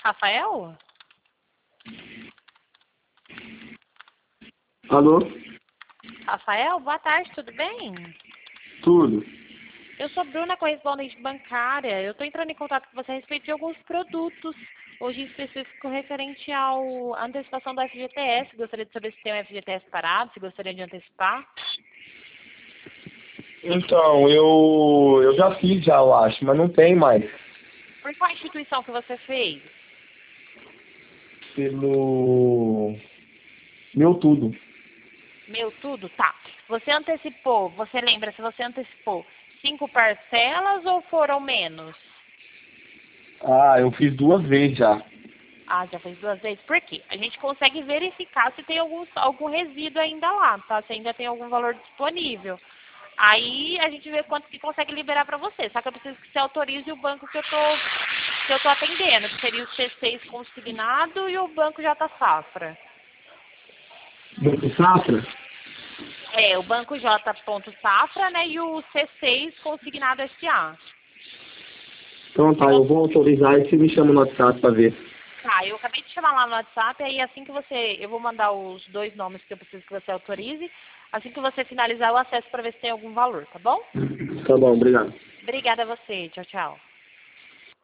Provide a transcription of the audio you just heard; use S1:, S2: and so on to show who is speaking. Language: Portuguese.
S1: Rafael?
S2: Alô?
S1: Rafael, boa tarde, tudo bem?
S2: Tudo.
S1: Eu sou Bruna, correspondente bancária. Eu estou entrando em contato com você a respeito de alguns produtos, hoje em específico referente à antecipação do FGTS. Gostaria de saber se tem um FGTS parado, se gostaria de antecipar.
S2: Então, eu já fiz já, eu acho, mas não tem mais.
S1: Por qual instituição que você fez?
S2: Pelo Meu Tudo.
S1: Meu tudo? Tá. Você antecipou, você lembra se você antecipou 5 parcelas ou foram menos?
S2: Ah, eu fiz 2 vezes já.
S1: Ah, já fez 2 vezes? Por quê? A gente consegue verificar se tem algum resíduo ainda lá, tá? Se ainda tem algum valor disponível. Aí a gente vê quanto que consegue liberar para você. Só que eu preciso que você autorize o banco que eu tô atendendo, que seria o C6 consignado e o Banco J Safra.
S2: Banco Safra?
S1: É, o Banco J. Safra, né? E o C6 consignado SA.
S2: Então tá, eu vou autorizar e você me chama no WhatsApp pra ver.
S1: Tá, eu acabei de chamar lá no WhatsApp, aí assim que eu vou mandar os 2 nomes que eu preciso que você autorize. Assim que você finalizar, eu acesso para ver se tem algum valor, tá bom?
S2: Tá bom, obrigado.
S1: Obrigada a você. Tchau, tchau.